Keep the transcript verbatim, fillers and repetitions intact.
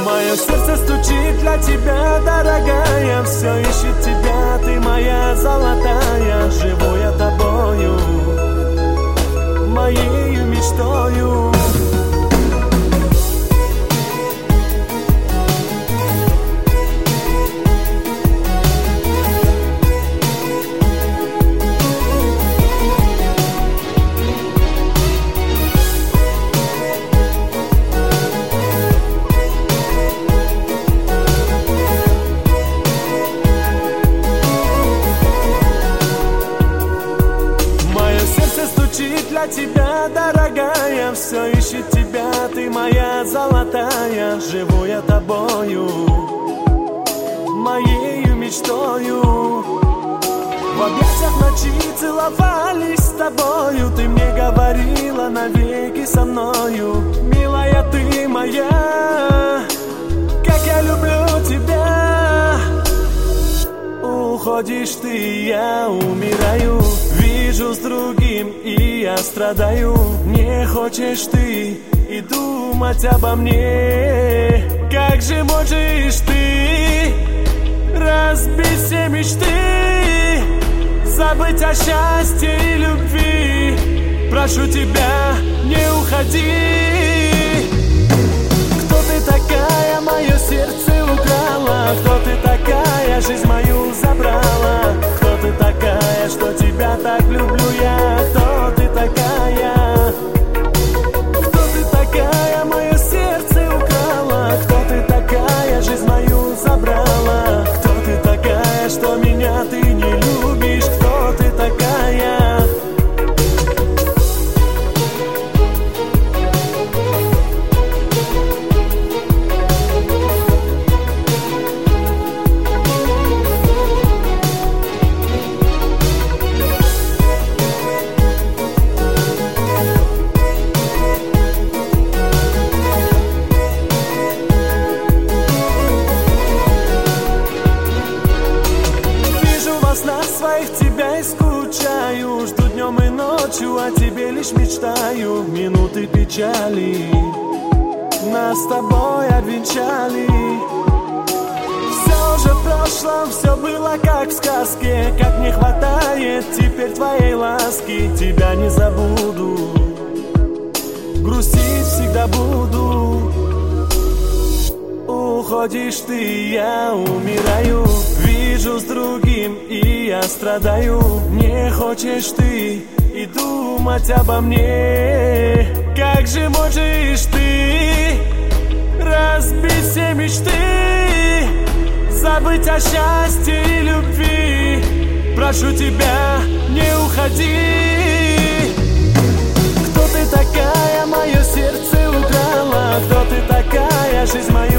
Мое сердце стучит для тебя, дорогая, все ищет тебя, ты моя золотая. Живу я тобою, моею мечтою. Для тебя, дорогая, все ищет тебя, ты моя золотая. Живу я тобою, моею мечтою. В объятиях ночи целовались с тобою, ты мне говорила навеки со мною. Милая, ты моя, как я люблю тебя. Уходишь ты, я умираю. Вижу с другим, и я страдаю. Не хочешь ты и думать обо мне. Как же можешь ты разбить все мечты, забыть о счастье и любви? Прошу тебя, не уходи. Кто ты такая, мое сердце украла? Кто ты такая, жизнь мою забрала? Кто ты такая, что тебя так люблю я? Кто ты такая? Кто ты такая, мое сердце украла? Кто ты такая, жизнь мою забрала? Кто ты такая, что меня ты не любишь? Кто ты такая? Своих тебя и скучаю, жду днем и ночью, о тебе лишь мечтаю. Минуты печали нас с тобой обвенчали. Все уже в прошлом, все было как в сказке. Как не хватает теперь твоей ласки. Тебя не забуду, грустить всегда буду. Уходишь ты, я умираю. Вижу с другим, и я страдаю. Не хочешь ты и думать обо мне. Как же можешь ты разбить все мечты, забыть о счастье и любви? Прошу тебя, не уходи. Кто ты такая, мое сердце украла? Кто ты такая, жизнь моя